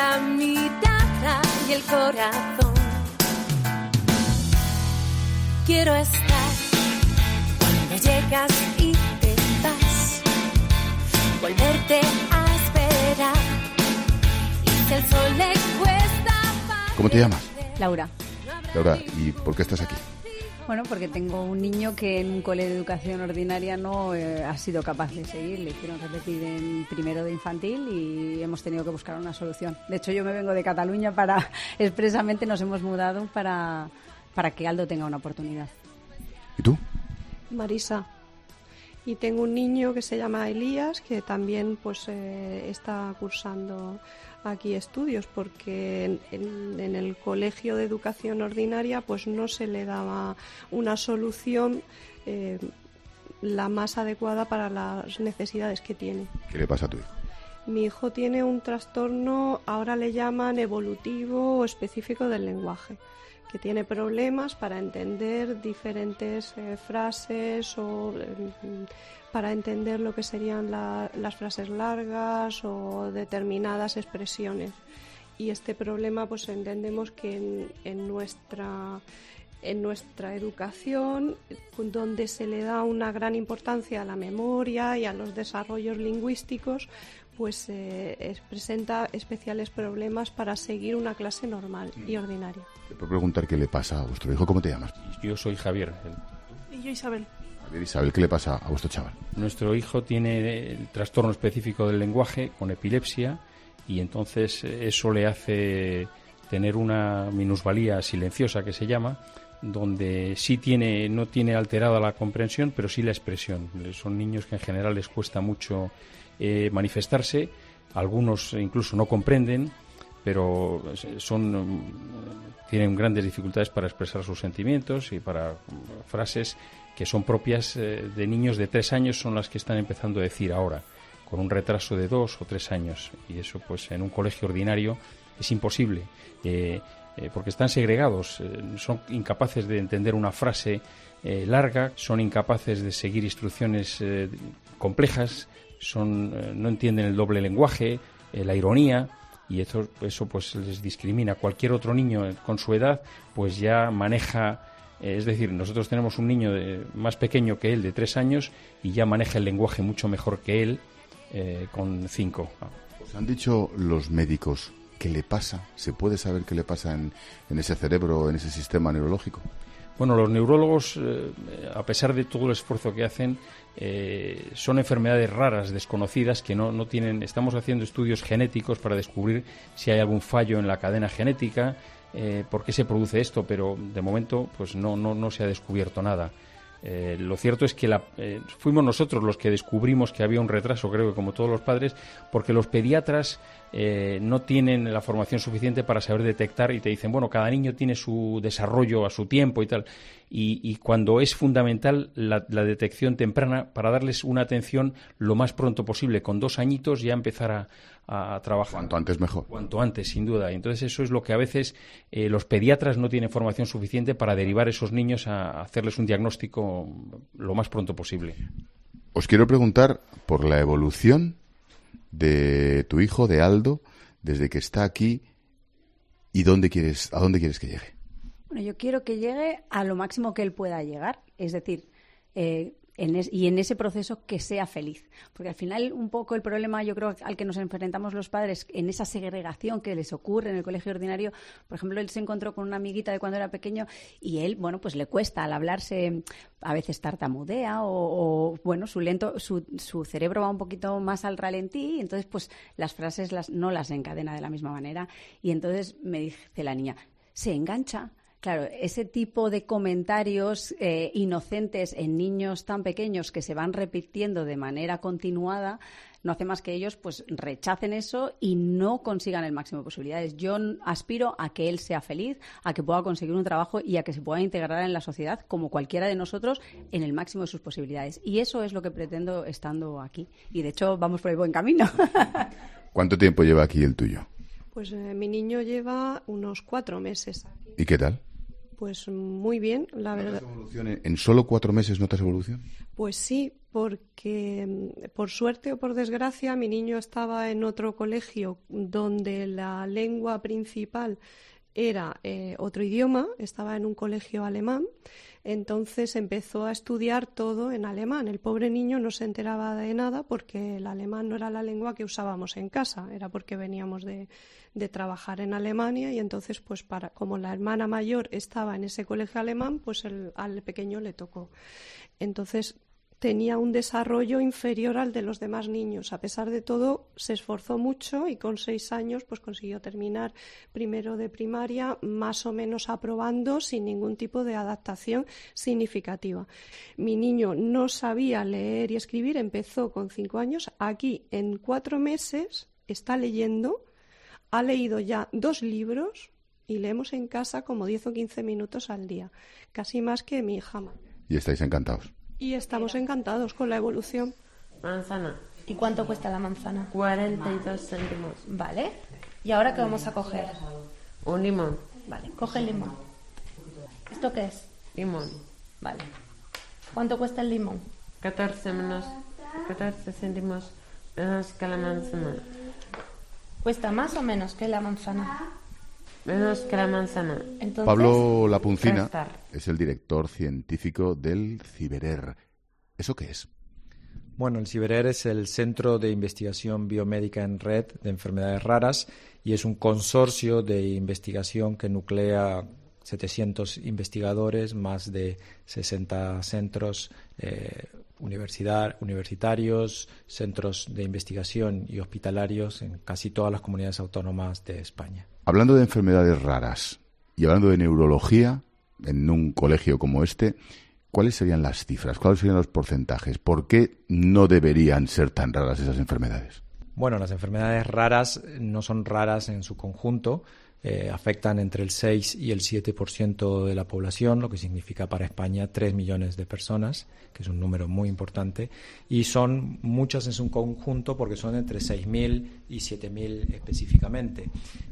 la mirada y el corazón. Quiero estar cuando llegas y te vas, volverte a esperar, y si el sol le cuesta. ¿Cómo te llamas? Laura. Laura, ¿y por qué estás aquí? Bueno, porque tengo un niño que en un cole de educación ordinaria no ha sido capaz de seguir. Le hicieron repetir en primero de infantil y hemos tenido que buscar una solución. De hecho, yo me vengo de Cataluña expresamente nos hemos mudado para que Aldo tenga una oportunidad. ¿Y tú? Marisa. Y tengo un niño que se llama Elías, que también pues está cursando aquí estudios, porque en el colegio de educación ordinaria pues no se le daba una solución la más adecuada para las necesidades que tiene. ¿Qué le pasa a tu hijo? Mi hijo tiene un trastorno, ahora le llaman evolutivo o específico del lenguaje, que tiene problemas para entender diferentes frases o para entender lo que serían las frases largas o determinadas expresiones. Y este problema pues entendemos que en nuestra educación, donde se le da una gran importancia a la memoria y a los desarrollos lingüísticos, pues presenta especiales problemas para seguir una clase normal y ordinaria. Te puedo preguntar qué le pasa a vuestro hijo. ¿Cómo te llamas? Yo soy Javier. Y yo Isabel. Isabel, ¿qué le pasa a vuestro chaval? Nuestro hijo tiene el trastorno específico del lenguaje con epilepsia y entonces eso le hace tener una minusvalía silenciosa que se llama, donde no tiene alterada la comprensión, pero sí la expresión. Son niños que en general les cuesta mucho manifestarse, algunos incluso no comprenden, pero tienen grandes dificultades para expresar sus sentimientos y para frases que son propias de niños de 3 años, son las que están empezando a decir ahora, con un retraso de 2 o 3 años. Y eso pues en un colegio ordinario es imposible, porque están segregados, son incapaces de entender una frase larga, son incapaces de seguir instrucciones complejas, no entienden el doble lenguaje, la ironía, y eso pues les discrimina. Cualquier otro niño con su edad pues ya maneja, es decir, nosotros tenemos un niño más pequeño que él de 3 años y ya maneja el lenguaje mucho mejor que él con 5. ¿Os han dicho los médicos qué le pasa? ¿Se puede saber qué le pasa en ese cerebro, en ese sistema neurológico? Bueno, los neurólogos, a pesar de todo el esfuerzo que hacen, son enfermedades raras, desconocidas, que no tienen. Estamos haciendo estudios genéticos para descubrir si hay algún fallo en la cadena genética, por qué se produce esto, pero de momento pues no se ha descubierto nada. Lo cierto es que fuimos nosotros los que descubrimos que había un retraso, creo que como todos los padres, porque los pediatras no tienen la formación suficiente para saber detectar, y te dicen, bueno, cada niño tiene su desarrollo a su tiempo y tal, y cuando es fundamental la detección temprana para darles una atención lo más pronto posible, con 2 añitos ya empezar a trabajar. Cuanto antes mejor. Cuanto antes, sin duda. Y entonces eso es lo que a veces los pediatras no tienen formación suficiente para derivar a esos niños a hacerles un diagnóstico lo más pronto posible. Os quiero preguntar por la evolución de tu hijo, de Aldo, desde que está aquí, y a dónde quieres que llegue. Bueno, yo quiero que llegue a lo máximo que él pueda llegar, es decir, y en ese proceso que sea feliz. Porque al final un poco el problema, yo creo, al que nos enfrentamos los padres en esa segregación que les ocurre en el colegio ordinario. Por ejemplo, él se encontró con una amiguita de cuando era pequeño y él, bueno, pues le cuesta al hablarse, a veces tartamudea o bueno, su cerebro va un poquito más al ralentí y entonces pues las frases no las encadena de la misma manera. Y entonces me dice la niña, se engancha. Claro, ese tipo de comentarios inocentes en niños tan pequeños que se van repitiendo de manera continuada no hace más que ellos pues rechacen eso y no consigan el máximo de posibilidades. Yo aspiro a que él sea feliz, a que pueda conseguir un trabajo y a que se pueda integrar en la sociedad como cualquiera de nosotros en el máximo de sus posibilidades. Y eso es lo que pretendo estando aquí. Y de hecho vamos por el buen camino. ¿Cuánto tiempo lleva aquí el tuyo? Pues mi niño lleva unos 4 meses aquí. ¿Y qué tal? Pues muy bien, la verdad. ¿En solo 4 meses notas evolución? Pues sí, porque, por suerte o por desgracia, mi niño estaba en otro colegio donde la lengua principal era otro idioma, estaba en un colegio alemán, entonces empezó a estudiar todo en alemán. El pobre niño no se enteraba de nada porque el alemán no era la lengua que usábamos en casa, era porque veníamos de trabajar en Alemania y entonces, pues como la hermana mayor estaba en ese colegio alemán, pues al pequeño le tocó. Entonces tenía un desarrollo inferior al de los demás niños. A pesar de todo, se esforzó mucho y con 6 años pues consiguió terminar primero de primaria, más o menos aprobando, sin ningún tipo de adaptación significativa. Mi niño no sabía leer y escribir, empezó con 5 años. Aquí, en 4 meses, está leyendo, ha leído ya 2 libros y leemos en casa como 10 o 15 minutos al día, casi más que mi hija. Y estáis encantados. Y estamos encantados con la evolución. Manzana. ¿Y cuánto cuesta la manzana? 42 céntimos. Vale. ¿Y ahora qué vamos a coger? Un limón. Vale, coge el limón. ¿Esto qué es? Limón. Vale. ¿Cuánto cuesta el limón? 14 céntimos menos que la manzana. ¿Cuesta más o menos que la manzana? Menos que la manzana. Entonces, Pablo Lapuncina restar. es el director científico del CIBERER. ¿Eso qué es? Bueno, el CIBERER es el Centro de Investigación Biomédica en Red de Enfermedades Raras y es un consorcio de investigación que nuclea 700 investigadores, más de 60 centros universitarios, centros de investigación y hospitalarios en casi todas las comunidades autónomas de España. Hablando de enfermedades raras y hablando de neurología, en un colegio como este, ¿cuáles serían las cifras? ¿Cuáles serían los porcentajes? ¿Por qué no deberían ser tan raras esas enfermedades? Bueno, las enfermedades raras no son raras en su conjunto. Afectan entre el 6 y el 7% de la población, lo que significa para España 3 millones de personas, que es un número muy importante, y son muchas en su conjunto porque son entre 6.000 y 7.000 específicamente.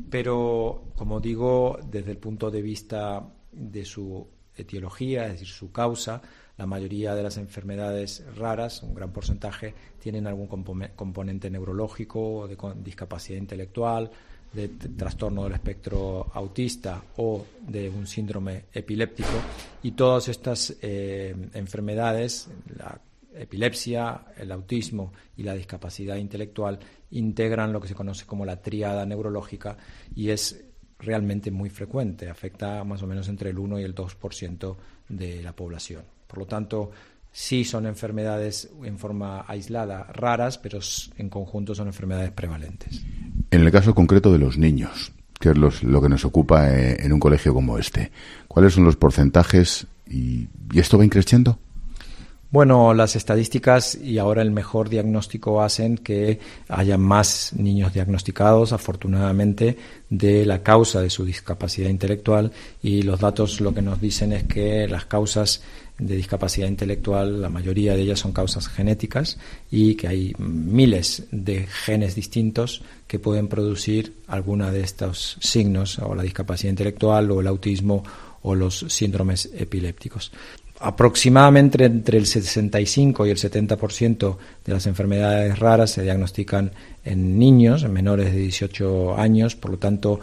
Pero, como digo, desde el punto de vista de su etiología, es decir, su causa, la mayoría de las enfermedades raras, un gran porcentaje, tienen algún componente neurológico, de discapacidad intelectual, de trastorno del espectro autista o de un síndrome epiléptico, y todas estas enfermedades, la epilepsia, el autismo y la discapacidad intelectual, integran lo que se conoce como la tríada neurológica y es realmente muy frecuente, afecta más o menos entre el 1 y el 2% de la población. Por lo tanto, sí son enfermedades en forma aislada raras, pero en conjunto son enfermedades prevalentes. En el caso concreto de los niños, que es lo que nos ocupa en un colegio como este, ¿cuáles son los porcentajes y esto va increciendo? Bueno, las estadísticas y ahora el mejor diagnóstico hacen que haya más niños diagnosticados, afortunadamente, de la causa de su discapacidad intelectual, y los datos lo que nos dicen es que las causas de discapacidad intelectual, la mayoría de ellas son causas genéticas y que hay miles de genes distintos que pueden producir alguna de estos signos, o la discapacidad intelectual o el autismo o los síndromes epilépticos. Aproximadamente entre el 65 y el 70% de las enfermedades raras se diagnostican en niños, en menores de 18 años, por lo tanto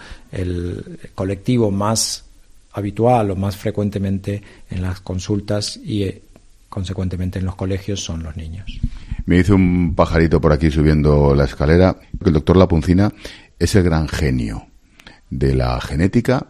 el colectivo más habitual o más frecuentemente en las consultas y consecuentemente en los colegios son los niños. Me dice un pajarito por aquí subiendo la escalera que el doctor Lapuncina es el gran genio de la genética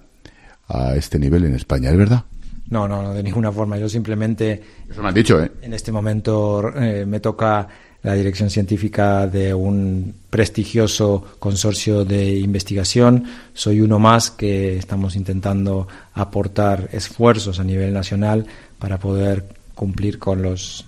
a este nivel en España, ¿es verdad? No, de ninguna forma. Yo simplemente... Eso me han dicho, ¿eh? En este momento me toca la dirección científica de un prestigioso consorcio de investigación. Soy uno más que estamos intentando aportar esfuerzos a nivel nacional para poder cumplir con los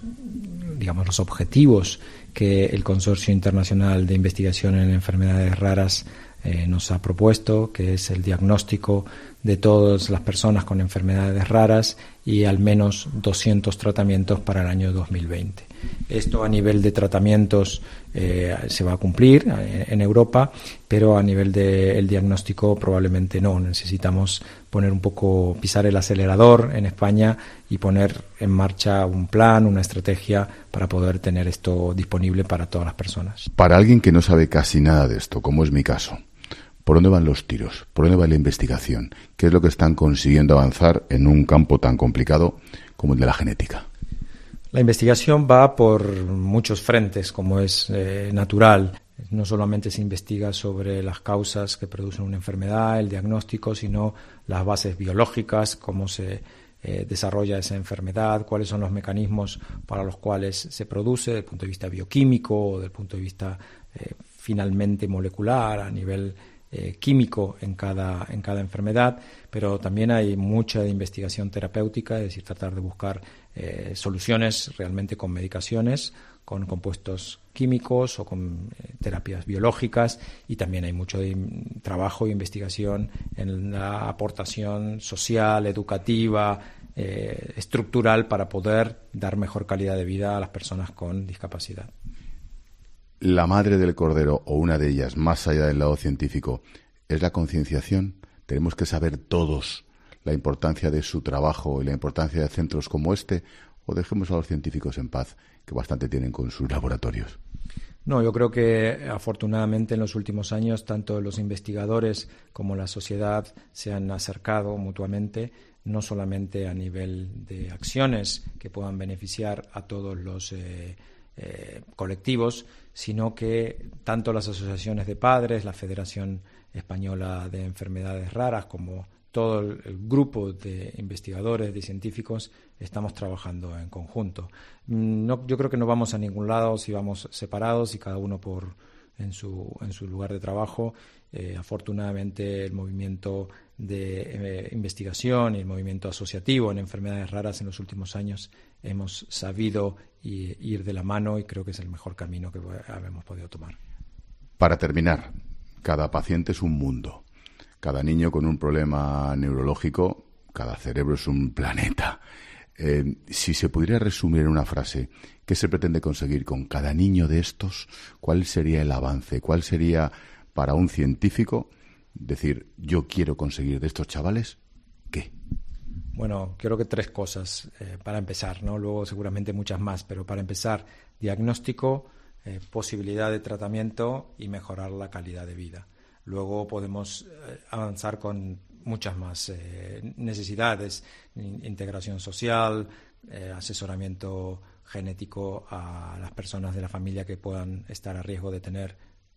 objetivos que el Consorcio Internacional de Investigación en Enfermedades Raras nos ha propuesto, que es el diagnóstico de todas las personas con enfermedades raras y al menos 200 tratamientos para el año 2020. Esto a nivel de tratamientos se va a cumplir en Europa, pero a nivel del diagnóstico probablemente no. Necesitamos pisar el acelerador en España y poner en marcha un plan, una estrategia para poder tener esto disponible para todas las personas. Para alguien que no sabe casi nada de esto, como es mi caso, ¿por dónde van los tiros? ¿Por dónde va la investigación? ¿Qué es lo que están consiguiendo avanzar en un campo tan complicado como el de la genética? La investigación va por muchos frentes, como es natural. No solamente se investiga sobre las causas que producen una enfermedad, el diagnóstico, sino las bases biológicas, cómo se desarrolla esa enfermedad, cuáles son los mecanismos para los cuales se produce, desde el punto de vista bioquímico o desde el punto de vista finalmente molecular, a nivel químico en cada enfermedad, pero también hay mucha investigación terapéutica, es decir, tratar de buscar soluciones realmente con medicaciones, con compuestos químicos o con terapias biológicas, y también hay mucho trabajo e investigación en la aportación social, educativa, estructural para poder dar mejor calidad de vida a las personas con discapacidad. La madre del cordero, o una de ellas, más allá del lado científico, es la concienciación. Tenemos que saber todos la importancia de su trabajo y la importancia de centros como este, o dejemos a los científicos en paz, que bastante tienen con sus laboratorios. No, yo creo que afortunadamente en los últimos años tanto los investigadores como la sociedad se han acercado mutuamente, no solamente a nivel de acciones que puedan beneficiar a todos los colectivos, sino que tanto las asociaciones de padres, la Federación Española de Enfermedades Raras, como todo el grupo de investigadores, de científicos, estamos trabajando en conjunto. Yo creo que no vamos a ningún lado si vamos separados y cada uno en su lugar de trabajo. Afortunadamente el movimiento de investigación y el movimiento asociativo en enfermedades raras en los últimos años hemos sabido ir de la mano, y creo que es el mejor camino que hemos podido tomar. Para terminar, cada paciente es un mundo. Cada niño con un problema neurológico, cada cerebro es un planeta. Si se pudiera resumir en una frase, ¿qué se pretende conseguir con cada niño de estos? ¿Cuál sería el avance? ¿Cuál sería para un científico decir, yo quiero conseguir de estos chavales? ¿Qué? Bueno, creo que 3 cosas para empezar, ¿no? Luego seguramente muchas más, pero para empezar, diagnóstico, posibilidad de tratamiento y mejorar la calidad de vida. Luego podemos avanzar con muchas más necesidades, integración social, asesoramiento genético a las personas de la familia que puedan estar a riesgo de tener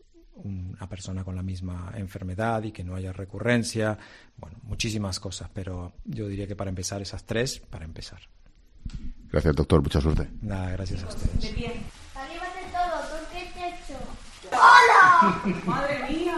una persona con la misma enfermedad y que no haya recurrencia. Bueno, muchísimas cosas, pero yo diría que para empezar esas 3, para empezar. Gracias, doctor. Mucha suerte. Nada, gracias a ustedes. ¡Anímate todo! ¿Por qué te he hecho? ¡Hola! ¡Madre mía!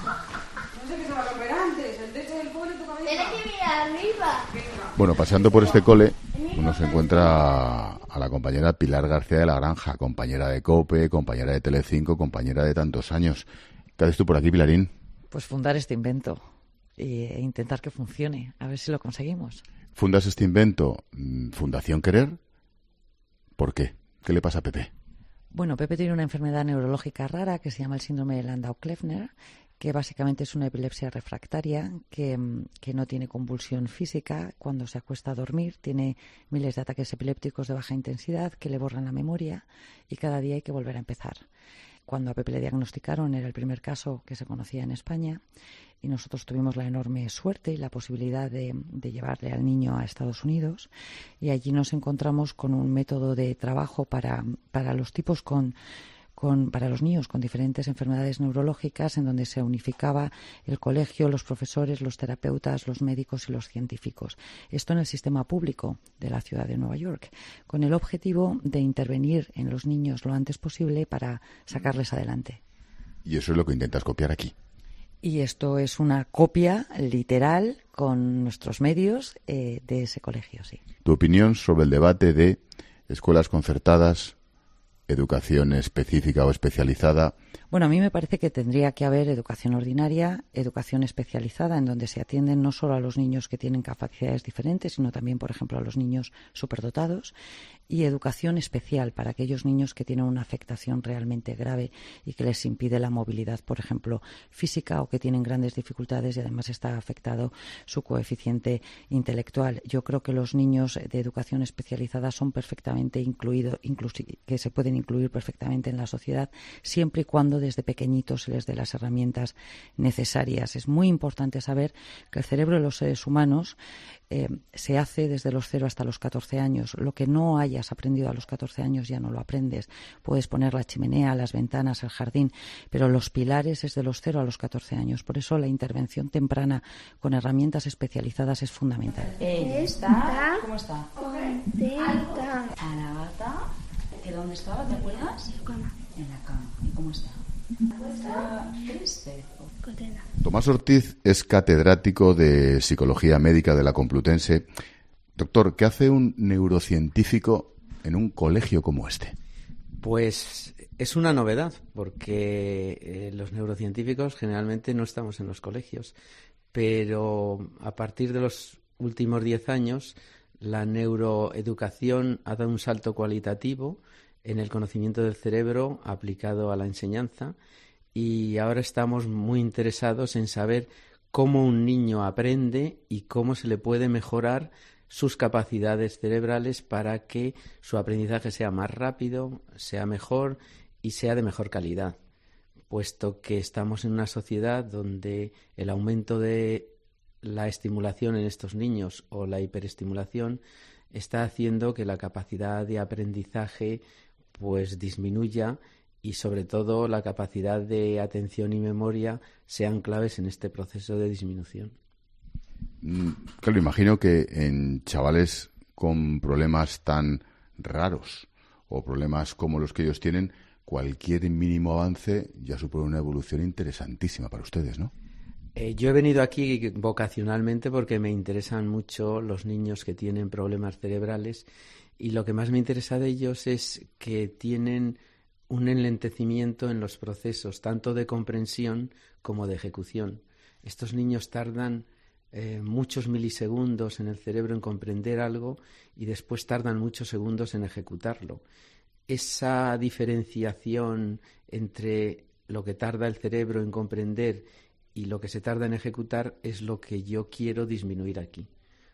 No sé qué se va a romper antes. El techo del cole y tu cabeza. ¡Tienes que mirar arriba! Bueno, paseando por este cole, uno se encuentra a la compañera Pilar García de la Granja, compañera de COPE, compañera de Telecinco, compañera de tantos años. ¿Qué haces tú por aquí, Pilarín? Pues fundar este invento e intentar que funcione, a ver si lo conseguimos. ¿Fundas este invento? ¿Fundación Querer? ¿Por qué? ¿Qué le pasa a Pepe? Bueno, Pepe tiene una enfermedad neurológica rara que se llama el síndrome de Landau-Kleffner, que básicamente es una epilepsia refractaria que no tiene convulsión física cuando se acuesta a dormir, tiene miles de ataques epilépticos de baja intensidad que le borran la memoria y cada día hay que volver a empezar. Cuando a Pepe le diagnosticaron era el primer caso que se conocía en España y nosotros tuvimos la enorme suerte y la posibilidad de llevarle al niño a Estados Unidos, y allí nos encontramos con un método de trabajo para los tipos para los niños con diferentes enfermedades neurológicas, en donde se unificaba el colegio, los profesores, los terapeutas, los médicos y los científicos. Esto en el sistema público de la ciudad de Nueva York, con el objetivo de intervenir en los niños lo antes posible para sacarles adelante. Y eso es lo que intentas copiar aquí. Y esto es una copia literal con nuestros medios de ese colegio, sí. ¿Tu opinión sobre el debate de escuelas concertadas, educación específica o especializada Bueno, a mí me parece que tendría que haber educación ordinaria, educación especializada, en donde se atienden no solo a los niños que tienen capacidades diferentes, sino también, por ejemplo, a los niños superdotados, y educación especial para aquellos niños que tienen una afectación realmente grave y que les impide la movilidad, por ejemplo, física, o que tienen grandes dificultades y además está afectado su coeficiente intelectual. Yo creo que los niños de educación especializada son perfectamente que se pueden incluir perfectamente en la sociedad, siempre y cuando desde pequeñitos se les dé las herramientas necesarias. Es muy importante saber que el cerebro de los seres humanos se hace desde los 0 hasta los 14 años. Lo que no hayas aprendido a los 14 años ya no lo aprendes. Puedes poner la chimenea, las ventanas, el jardín, pero los pilares es de los 0 a los 14 años. Por eso la intervención temprana con herramientas especializadas es fundamental. ¿Está? ¿Cómo está? Contenta. Anagata. ¿Que dónde estaba? ¿Te acuerdas? En la cama. ¿Y cómo está? ¿Está triste? Contenta. Tomás Ortiz es catedrático de Psicología Médica de la Complutense. Doctor, ¿qué hace un neurocientífico en un colegio como este? Pues es una novedad, porque los neurocientíficos generalmente no estamos en los colegios, pero a partir de los últimos 10 años la neuroeducación ha dado un salto cualitativo en el conocimiento del cerebro aplicado a la enseñanza, y ahora estamos muy interesados en saber cómo un niño aprende y cómo se le puede mejorar sus capacidades cerebrales para que su aprendizaje sea más rápido, sea mejor y sea de mejor calidad, puesto que estamos en una sociedad donde el aumento de la estimulación en estos niños o la hiperestimulación está haciendo que la capacidad de aprendizaje pues disminuya, y sobre todo la capacidad de atención y memoria sean claves en este proceso de disminución. Claro, imagino que en chavales con problemas tan raros o problemas como los que ellos tienen, cualquier mínimo avance ya supone una evolución interesantísima para ustedes, ¿no? Yo he venido aquí vocacionalmente porque me interesan mucho los niños que tienen problemas cerebrales, y lo que más me interesa de ellos es que tienen un enlentecimiento en los procesos, tanto de comprensión como de ejecución. Estos niños tardan muchos milisegundos en el cerebro en comprender algo y después tardan muchos segundos en ejecutarlo. Esa diferenciación entre lo que tarda el cerebro en comprender y lo que se tarda en ejecutar es lo que yo quiero disminuir aquí.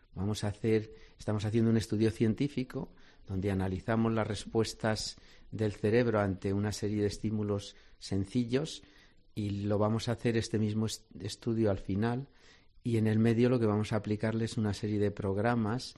Estamos haciendo un estudio científico donde analizamos las respuestas del cerebro ante una serie de estímulos sencillos, y lo vamos a hacer este mismo estudio al final, y en el medio lo que vamos a aplicarles es una serie de programas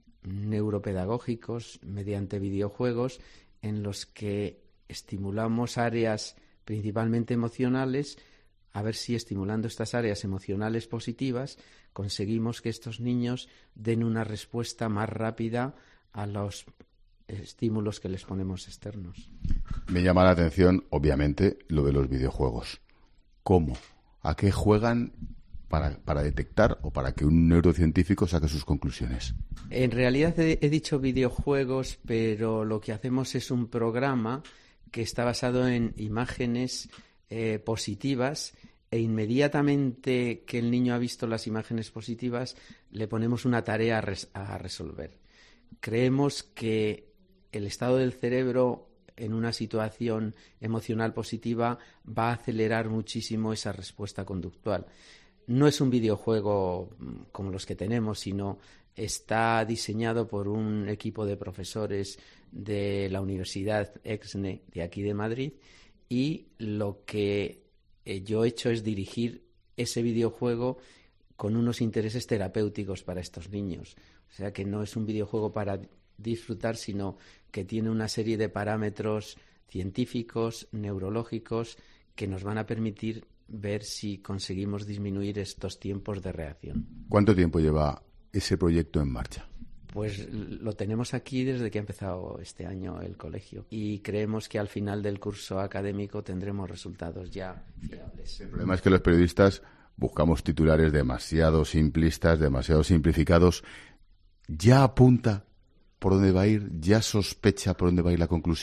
neuropedagógicos mediante videojuegos en los que estimulamos áreas principalmente emocionales, a ver si estimulando estas áreas emocionales positivas conseguimos que estos niños den una respuesta más rápida a los estímulos que les ponemos externos. Me llama la atención, obviamente, lo de los videojuegos. ¿Cómo? ¿A qué juegan para detectar o para que un neurocientífico saque sus conclusiones? En realidad he dicho videojuegos, pero lo que hacemos es un programa que está basado en imágenes positivas, e inmediatamente que el niño ha visto las imágenes positivas le ponemos una tarea a resolver. Creemos que el estado del cerebro en una situación emocional positiva va a acelerar muchísimo esa respuesta conductual. No es un videojuego como los que tenemos, sino está diseñado por un equipo de profesores de la Universidad EXNE de aquí de Madrid, y lo que yo he hecho es dirigir ese videojuego con unos intereses terapéuticos para estos niños. O sea que no es un videojuego para disfrutar, sino que tiene una serie de parámetros científicos, neurológicos, que nos van a permitir ver si conseguimos disminuir estos tiempos de reacción. ¿Cuánto tiempo lleva ese proyecto en marcha? Pues lo tenemos aquí desde que ha empezado este año el colegio, y creemos que al final del curso académico tendremos resultados ya fiables. El problema es que los periodistas buscamos titulares demasiado simplistas, demasiado simplificados. ¿Ya apunta por dónde va a ir? ¿Ya sospecha por dónde va a ir la conclusión?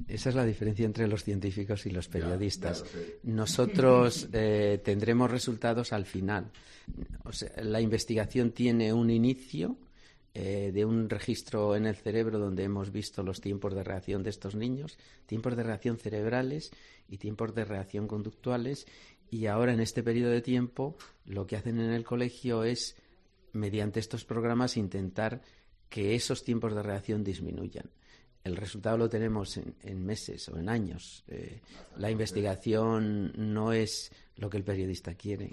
Esa es la diferencia entre los científicos y los periodistas. Nosotros tendremos resultados al final. O sea, la investigación tiene un inicio de un registro en el cerebro donde hemos visto los tiempos de reacción de estos niños, tiempos de reacción cerebrales y tiempos de reacción conductuales, y ahora en este periodo de tiempo lo que hacen en el colegio es, mediante estos programas, intentar que esos tiempos de reacción disminuyan. El resultado lo tenemos en meses o en años. La investigación no es lo que el periodista quiere.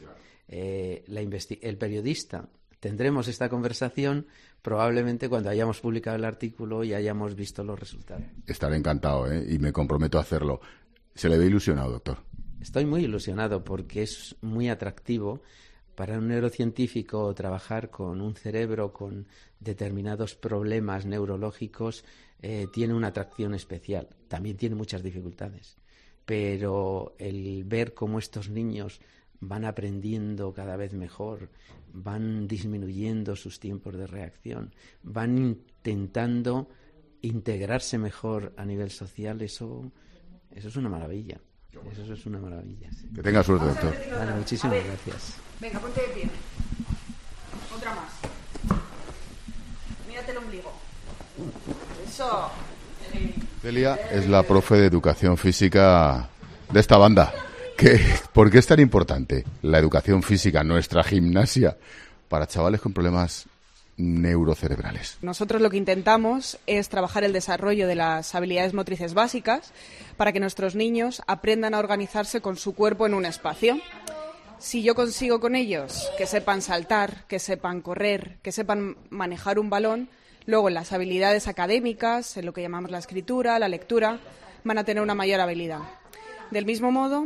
El periodista, tendremos esta conversación probablemente cuando hayamos publicado el artículo y hayamos visto los resultados. Estaré encantado, y me comprometo a hacerlo. ¿Se le ve ilusionado, doctor? Estoy muy ilusionado porque es muy atractivo para un neurocientífico trabajar con un cerebro con determinados problemas neurológicos. Tiene una atracción especial. También tiene muchas dificultades. Pero el ver cómo estos niños van aprendiendo cada vez mejor, van disminuyendo sus tiempos de reacción, van intentando integrarse mejor a nivel social, eso es una maravilla. Eso es una maravilla. Sí. Que tenga suerte, doctor. Vale, muchísimas gracias. Venga, ponte de pie. Otra más. Mírate el ombligo. Eso. Celia es la profe de educación física de esta banda. ¿Por qué es tan importante la educación física, nuestra gimnasia, para chavales con problemas neurocerebrales? Nosotros lo que intentamos es trabajar el desarrollo de las habilidades motrices básicas para que nuestros niños aprendan a organizarse con su cuerpo en un espacio. Si yo consigo con ellos que sepan saltar, que sepan correr, que sepan manejar un balón, luego en las habilidades académicas, en lo que llamamos la escritura, la lectura, van a tener una mayor habilidad. Del mismo modo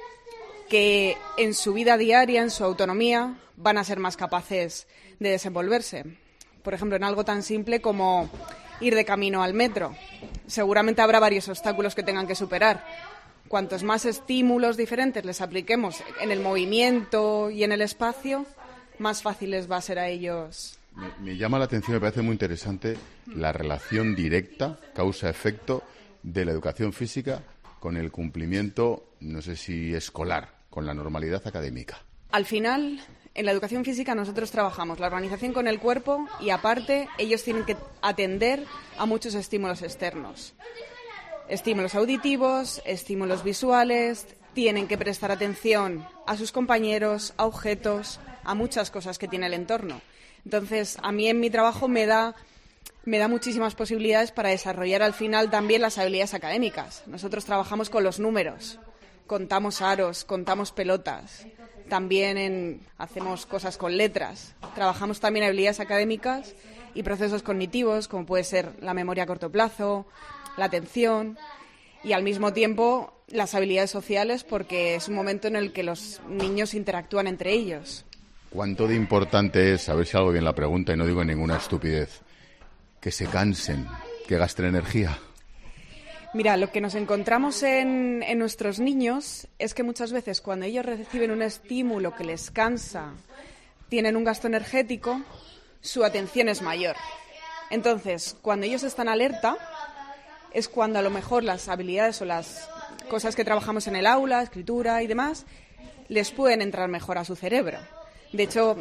que en su vida diaria, en su autonomía, van a ser más capaces de desenvolverse. Por ejemplo, en algo tan simple como ir de camino al metro. Seguramente habrá varios obstáculos que tengan que superar. Cuantos más estímulos diferentes les apliquemos en el movimiento y en el espacio, más fácil les va a ser a ellos. Me llama la atención, me parece muy interesante la relación directa, causa-efecto, de la educación física con el cumplimiento, no sé si escolar, con la normalidad académica. Al final, en la educación física nosotros trabajamos la organización con el cuerpo y, aparte, ellos tienen que atender a muchos estímulos externos. Estímulos auditivos, estímulos visuales, tienen que prestar atención a sus compañeros, a objetos, a muchas cosas que tiene el entorno. Entonces, a mí en mi trabajo me da muchísimas posibilidades para desarrollar al final también las habilidades académicas. Nosotros trabajamos con los números, contamos aros, contamos pelotas, también hacemos cosas con letras. Trabajamos también habilidades académicas y procesos cognitivos, como puede ser la memoria a corto plazo, la atención y al mismo tiempo las habilidades sociales, porque es un momento en el que los niños interactúan entre ellos. ¿Cuánto de importante es, a ver si hago bien la pregunta y no digo ninguna estupidez, que se cansen, que gasten energía? Mira, lo que nos encontramos en nuestros niños es que muchas veces cuando ellos reciben un estímulo que les cansa, tienen un gasto energético, su atención es mayor. Entonces, cuando ellos están alerta, es cuando a lo mejor las habilidades o las cosas que trabajamos en el aula, escritura y demás, les pueden entrar mejor a su cerebro. De hecho,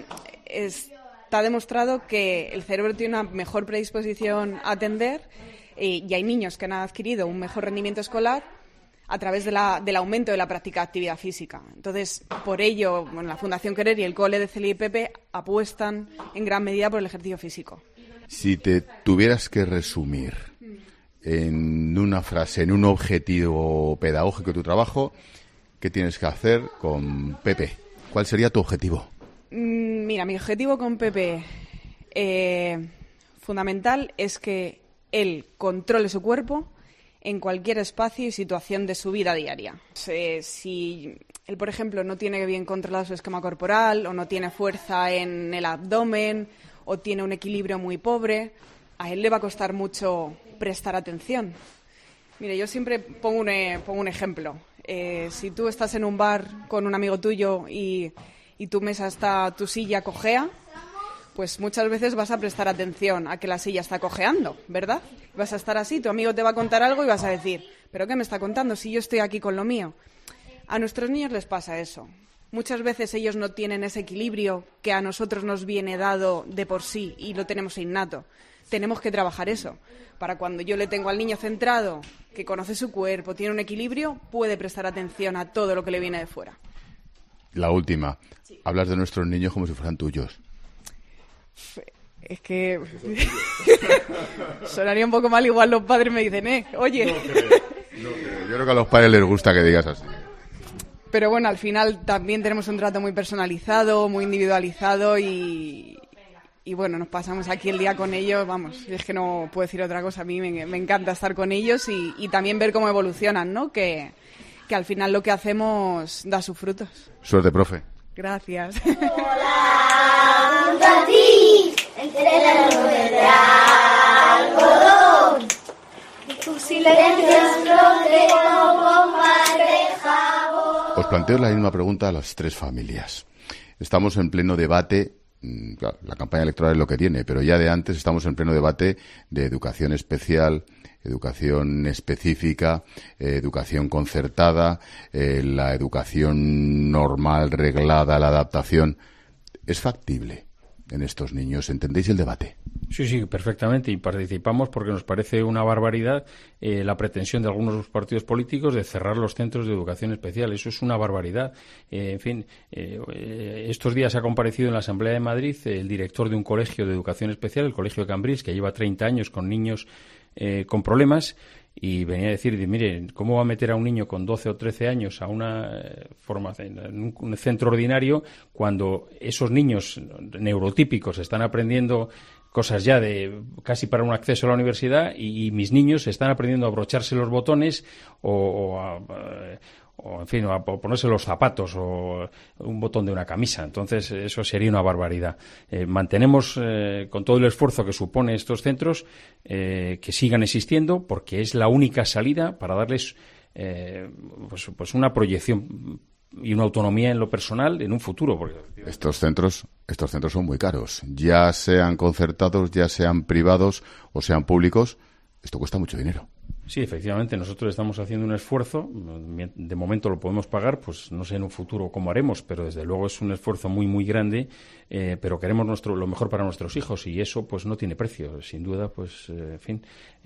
está demostrado que el cerebro tiene una mejor predisposición a atender y hay niños que han adquirido un mejor rendimiento escolar a través del aumento de la práctica de actividad física. Entonces, por ello, la Fundación Querer y el Cole de Celia y Pepe apuestan en gran medida por el ejercicio físico. Si te tuvieras que resumir en una frase, en un objetivo pedagógico de tu trabajo, ¿qué tienes que hacer con Pepe? ¿Cuál sería tu objetivo? Mira, mi objetivo con Pepe fundamental es que él controle su cuerpo en cualquier espacio y situación de su vida diaria. Si él, por ejemplo, no tiene bien controlado su esquema corporal o no tiene fuerza en el abdomen o tiene un equilibrio muy pobre, a él le va a costar mucho prestar atención. Mire, yo siempre pongo un ejemplo. Si tú estás en un bar con un amigo tuyo y tu silla cojea, pues muchas veces vas a prestar atención a que la silla está cojeando, ¿verdad? Vas a estar así, tu amigo te va a contar algo y vas a decir, ¿pero qué me está contando si yo estoy aquí con lo mío? A nuestros niños les pasa eso. Muchas veces ellos no tienen ese equilibrio que a nosotros nos viene dado de por sí y lo tenemos innato. Tenemos que trabajar eso. Para cuando yo le tengo al niño centrado, que conoce su cuerpo, tiene un equilibrio, puede prestar atención a todo lo que le viene de fuera. La última. Sí. Hablas de nuestros niños como si fueran tuyos. Es que sonaría un poco mal, igual los padres me dicen, oye. No creo. Yo creo que a los padres les gusta que digas así. Pero bueno, al final también tenemos un trato muy personalizado, muy individualizado y bueno, nos pasamos aquí el día con ellos, vamos, es que no puedo decir otra cosa, a mí me encanta estar con ellos y también ver cómo evolucionan, ¿no? Que al final lo que hacemos da sus frutos. Suerte, profe. Gracias. Hola, junto a ti, entre la nube de algodón, tu silencio es flor como mar de jabón. Os planteo la misma pregunta a las tres familias. Estamos en pleno debate. Claro, la campaña electoral es lo que tiene, pero ya de antes estamos en pleno debate de educación especial, educación específica, educación concertada, la educación normal, reglada, la adaptación. ¿Es factible en estos niños? ¿Entendéis el debate? Sí, perfectamente, y participamos porque nos parece una barbaridad la pretensión de algunos partidos políticos de cerrar los centros de educación especial. Eso es una barbaridad. En fin, estos días ha comparecido en la Asamblea de Madrid el director de un colegio de educación especial, el Colegio de Cambrils, que lleva 30 años con niños con problemas, y venía a decir, mire, ¿cómo va a meter a un niño con 12 o 13 años a una formación en un centro ordinario cuando esos niños neurotípicos están aprendiendo cosas ya de casi para un acceso a la universidad y mis niños están aprendiendo a abrocharse los botones o en fin, a ponerse los zapatos o un botón de una camisa? Entonces, eso sería una barbaridad. Mantenemos, con todo el esfuerzo que supone estos centros, que sigan existiendo, porque es la única salida para darles pues una proyección y una autonomía en lo personal en un futuro. Porque estos centros son muy caros. Ya sean concertados, ya sean privados o sean públicos, esto cuesta mucho dinero. Sí, efectivamente, nosotros estamos haciendo un esfuerzo, de momento lo podemos pagar, pues no sé en un futuro cómo haremos, pero desde luego es un esfuerzo muy, muy grande, pero queremos lo mejor para nuestros hijos y eso pues no tiene precio, sin duda, pues en fin,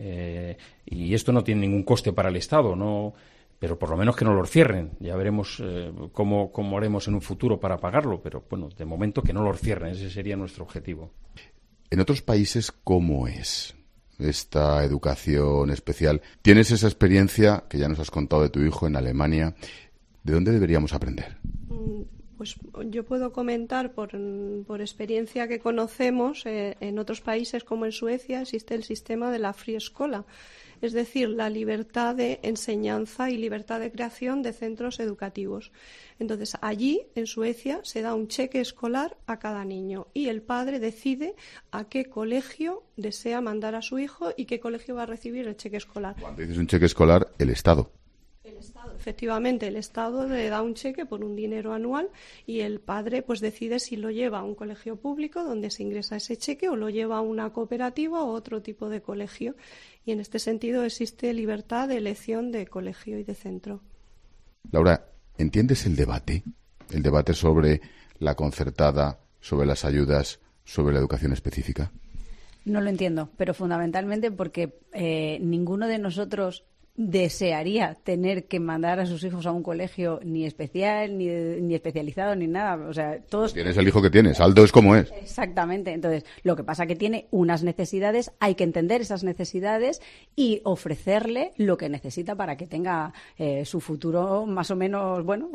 y esto no tiene ningún coste para el Estado, no, pero por lo menos que no los cierren, ya veremos cómo haremos en un futuro para pagarlo, pero bueno, de momento que no los cierren, ese sería nuestro objetivo. En otros países, ¿cómo es esta educación especial? ¿Tienes esa experiencia que ya nos has contado de tu hijo en Alemania? ¿De dónde deberíamos aprender? Pues yo puedo comentar por experiencia que conocemos, en otros países como en Suecia existe el sistema de la Frie Skola, es decir, la libertad de enseñanza y libertad de creación de centros educativos. Entonces, allí, en Suecia, se da un cheque escolar a cada niño y el padre decide a qué colegio desea mandar a su hijo y qué colegio va a recibir el cheque escolar. Cuando dices un cheque escolar, el Estado. El Estado, efectivamente, el Estado le da un cheque por un dinero anual y el padre pues decide si lo lleva a un colegio público donde se ingresa ese cheque o lo lleva a una cooperativa o otro tipo de colegio. Y en este sentido existe libertad de elección de colegio y de centro. Laura, ¿entiendes el debate? El debate sobre la concertada, sobre las ayudas, sobre la educación específica. No lo entiendo, pero fundamentalmente porque ninguno de nosotros desearía tener que mandar a sus hijos a un colegio ni especial, ni especializado, ni nada. O sea, todos... Tienes el hijo que tienes, Aldo es como es. Exactamente. Entonces, lo que pasa es que tiene unas necesidades, hay que entender esas necesidades y ofrecerle lo que necesita para que tenga su futuro más o menos, bueno,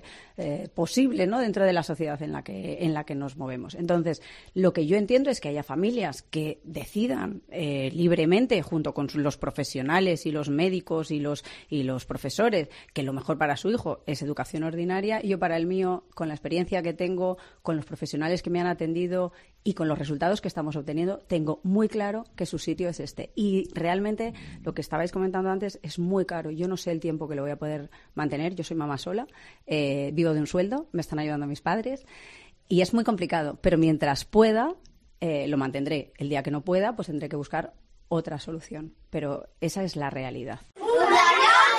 posible, ¿no?, dentro de la sociedad en la que nos movemos. Entonces, lo que yo entiendo es que haya familias que decidan libremente, junto con los profesionales y los médicos y los profesores, que lo mejor para su hijo es educación ordinaria. Yo para el mío, con la experiencia que tengo, con los profesionales que me han atendido y con los resultados que estamos obteniendo, tengo muy claro que su sitio es este. Y realmente, lo que estabais comentando antes, es muy caro. Yo no sé el tiempo que lo voy a poder mantener. Yo soy mamá sola, vivo de un sueldo, me están ayudando mis padres y es muy complicado. Pero mientras pueda, lo mantendré. El día que no pueda, pues tendré que buscar otra solución. Pero esa es la realidad. Fundación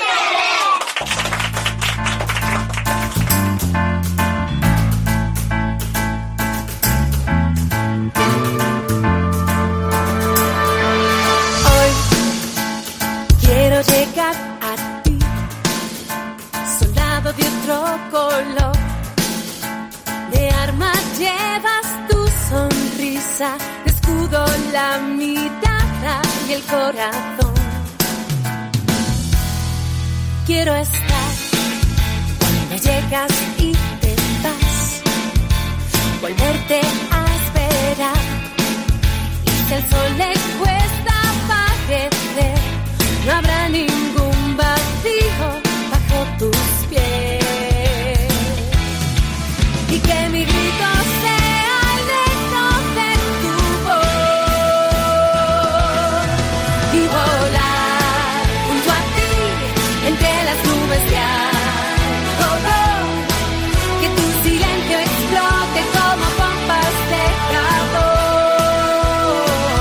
color. De arma llevas tu sonrisa, de escudo la mirada y el corazón. Quiero estar cuando llegas y te vas, volverte a esperar. Y si el sol le cuesta aparecer, no habrá ningún vacío bajo tus pies. Y que mi grito sea el eco de tu voz. Y volar junto a ti entre las nubes de algodón. Que tu silencio explote como pompas de jabón.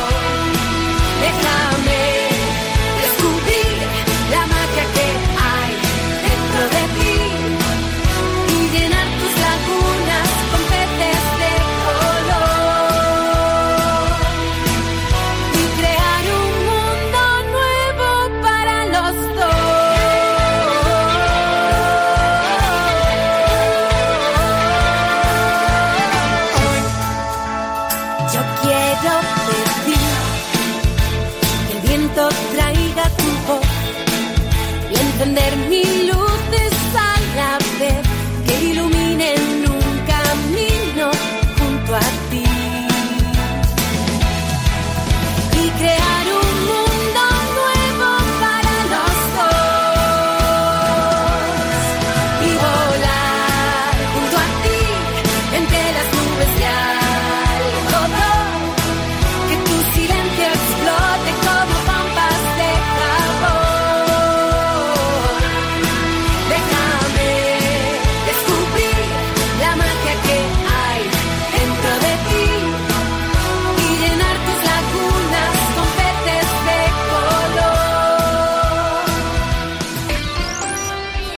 Déjame descubrir la magia que hay dentro de ti y llenar tus lagunas con peces de color y crear un mundo nuevo para los dos. Yo quiero pedir que el viento traiga tu voz y encender mi